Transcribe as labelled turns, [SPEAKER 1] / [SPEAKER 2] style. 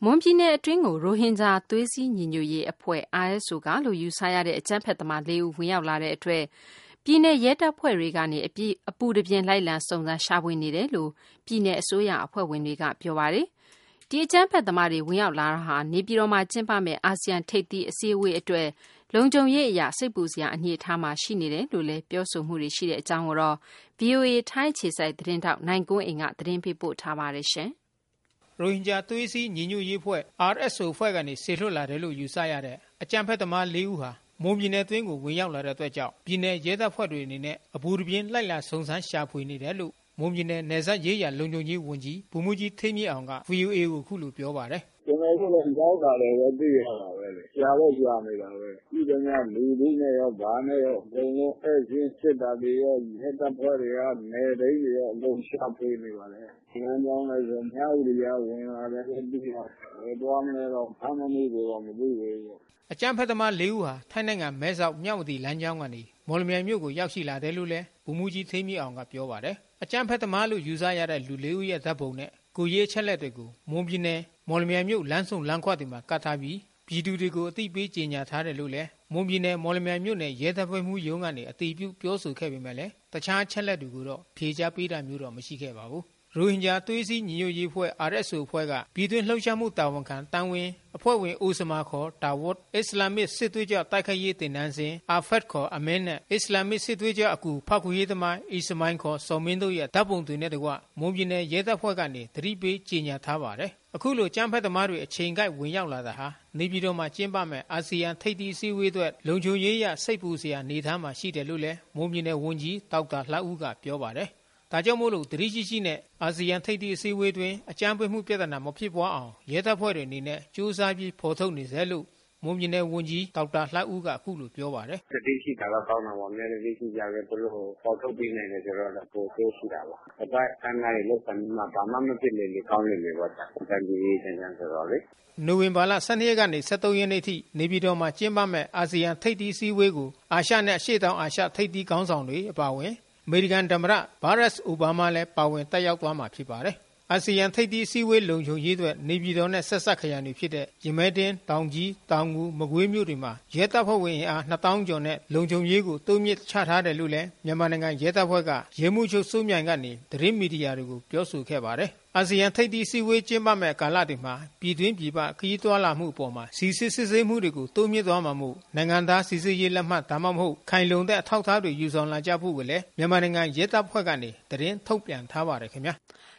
[SPEAKER 1] မွန်ပြည်နယ်အတွင်းကိုရိုဟင်ဂျာသွေးစည်းညီညွတ်ရေးအဖွဲ့ RSO ကလို့ယူဆရတဲ့အကြမ်းဖက်သမား4 ဦးဝင်ရောက်လာတဲ့အတွက်ပြည်내ရဲတပ်ဖွဲ့တွေကနေအပူတပြင်းလိုက်လံစုံစမ်းရှာဖွေနေတယ်လို့ပြည်내အစိုးရအဖွဲ့ဝင်တွေကပြောပါတယ်။ဒီအကြမ်းဖက်သမားတွေဝင်ရောက်လာတာဟာနေပြည်တော်မှာကျင်းပမဲ့အာဆီယံထိပ်သီးအစည်းအဝေးအတွက်လုံခြုံရေးအရာစိတ်ပူစရာအနေအထားမှာရှိနေတယ်လို့လည်းပြောဆိုမှုတွေရှိတဲ့အကြောင်းကိုတော့ VOA ထိုင်းခြေစိုက်သတင်းတောက်နိုင်ကွန်းအိမ်ကသတင်းပေးပို့ထားပါတယ်ရှင်။
[SPEAKER 2] ရိုဟင်ဂျာသွေးစည်းညီညွတ်ရေးအဖွဲ့ RSO ဖွဲ့ကနေဆေလွတ်လာတယ်လို့ယူဆရတဲ့အကြမ်းဖက်သမား4 ဦးဟာမွန်ပြည်နယ်အတွင်းကိုဝင်ရောက်လာတဲ့အတွက်ကြောင့်ပြည်내ရဲတပ်ဖွဲ့တွေအနေနဲ့အပူတပြင်းလိုက်လံစုံစမ်းရှာဖွေနေတယ်လို့မွန်ပြည်နယ်နယ်စပ်ရေးရာလုံခြုံရေးဝန်ကြီးဗိုလ်မှူးကြီးထိမ်းမြင့်အောင်က VOA ကိုခုလိုပြောပါတယ်
[SPEAKER 3] ။ကျွန်တော်တို့လည်းရောက်တာလည်းသိရတာပဲလေ။ကြားလို့ကြားနေတာပဲ။ဒီကနေ့လူတွေနဲ့ရောဗာနဲ့ရောဘုံလုံးအဲ့ချင်းစစ်တာတွေရောရဲတပ်ဖွဲ့တွေရောနယ်တွေရောအကုန်ရှာဖွေနေပါလေ။ဒီလမ်းကြောင်းလည်းဆိုမြောက်ရီရဝင်လာတယ်ပြီးတော့တွားမလဲတော့ဖမ်းမမှုတွေတော့မသိဘူး
[SPEAKER 2] ။အကြမ်းဖက်သမား4 ဦးဟာထိုင်းနိုင်ငံမဲဆောက်မြောက်မတီလမ်းကြောင်းကနေမော်လမြိုင်မြို့ကိုရောက်ရှိလာတယ်လို့လည်းဗိုလ်မှူးကြီးထိမ်းမြင့်အောင်ကပြောပါတယ်။အကြမ်းဖက်သမားလို့ယူဆရတဲ့လူ4 ဦးရဲ့ဓာတ်ပုံနဲ့ကိုရေးချက်လက်တွေကိုမွန်ပြည်နယ်မော်လမြိုင်မြို့လမ်းဆုံလမ်းခွတွေမှာကတ်ထားပြီးပြည်သူတွေကိုအသိပေးကြေညာထားတယ်လို့လည်းမွန်ပြည်နယ်မော်လမြိုင်မြို့နယ်ရဲတပ်ဖွဲ့မှူးရုံးကနေအသိပြုပြောဆိုခဲ့ပေမဲ့လည်းတခြားချက်လက်တွေကိုတော့ဖြေကြားပေးတာမျိုးတော့မရှိခဲ့ပါဘူး။ရိုဟင်ဂျာသွေးစည်းညီညွတ်ရေးအဖွဲ့ RSO အဖွဲ့ကပြည်တွင်းလှုပ်ရှားမှုတာဝန်ခံတန်းဝင်းအဖွဲ့ဝင်အိုစမာခေါ်တာဝတ်အစ္စလာမစ်စစ်သွေးကြွတိုက်ခိုက်ရေးတင်နန်းစဉ်အာဖတ်ခေါ်အမင်းနဲ့အစ္စလာမစ်စစ်သွေးကြွအကူဖောက်ခွေရေးသမားအီစမိုင်းခေါ်စော်မင်းတို့ရဲ့ဓာတ်ပုံတွေနဲ့တကွမွန်ပြည်နယ်ရဲတပ်ဖွဲ့ကနေသတိပေးကြေညာထားပါတယ်။အခုလိုကြမ်းဖက်သမားတွေအချိန်ကိုက်ဝင်ရောက်လာတာဟာနေပြည်တော်မှာကျင်းပမဲ့အာဆီယံထိပ်သီးအစည်းအဝေးအတွက်လုံခြုံရေးရစိတ်ပူစရာနေသားမှာရှိတယ်လို့လည်းမွန်ပြည်နယ်ဝန်ကြီးဒေါက်တာလှဦးကပြောပါတယ်။ဒါကြောင့်မို့လို့တတိရှိရှိနဲ့အာဆီယံထိပ်သီးအစည်းအဝေးတွင်အကြမ်းဖက်မှုပြဿနာမဖြစ်ပွားအောင်ရဲတပ်ဖွဲ့တွေအနေနဲ့ကြိုးစားပြီးဖော်ထုတ်နေစေလို့မွန်ပြည်နယ်ဝန်ကြီးဒေါက်တာလှဦးကအခုလိုပြောပါတယ်
[SPEAKER 3] ။တတိရှိတာတော့ကောင်းတာပေါ့။များတတိရှိကြတယ်သူတို့ပေါ်ထုတ်ပြီးနိုင်တယ်ဆိုတော့ပိုဆိုးရှိတာပါ။အပိုက်အမ်းနိုင်လို့ဆံမှာဘာမှမဖြစ်လေကောင်းနေပေါ့။တန်ကြီးရေးတင်ဆိုတော့လေ
[SPEAKER 2] ။နိုဝင်ဘာလ12ရက်ကနေ13ရက်နေ့ထိနေပြည်တော်မှာကျင်းပမဲ့အာဆီယံထိပ်သီးအစည်းအဝေးကိုအာရှနဲ့အရှေ့တောင်အာရှထိပ်သီးခေါင်းဆောင်တွေအပါအဝင်အမေရိကန်သမ္မတဘာရက်စ်အိုဘားမားလည်းပါဝင်တက်ရောက်သွားမှာဖြစ်ပါတယ်။အာဆီယံထိပ်သီးအစည်းအဝေးလုံခြုံရေးအတွက်နေပြည်တော်နဲ့ဆက်စပ်ခရိုင်တွေဖြစ်တဲ့ရမဲတင်းတောင်ကြီးတောင်ငူမကွေးမြို့တွေမှာရဲတပ်ဖွဲ့ဝင်အား2000ကျော်နဲ့လုံခြုံရေးကိုတိုးမြင့်ချထားတယ်လို့လည်းမြန်မာနိုင်ငံရဲတပ်ဖွဲ့ကရဲမှုချုပ်စိုးမြိုင်ကနေသတင်းမီဒီယာတွေကိုပြောဆိုခဲ့ပါတယ်။အာဆီယံထိပ်သီးအစည်းအဝေးကျင်းပမဲ့ကာလတွေမှာပြည်တွင်းပြည်ပခရီးသွားလာမှုအပေါ်မှာစီစစ်စစ်ဆေးမှုတွေကိုတိုးမြင့်သွားမှာမို့နိုင်ငံသားစီစစ်ရေးလက်မှတ်ဒါမှမဟုတ်ခိုင်လုံတဲ့အထောက်အထားတွေယူဆောင်လာကြဖို့ကိုလည်းမြန်မာနိုင်ငံရဲတပ်ဖွဲ့ကနေသတင်းထုတ်ပြန်ထားပါတယ်ခင်ဗျာ။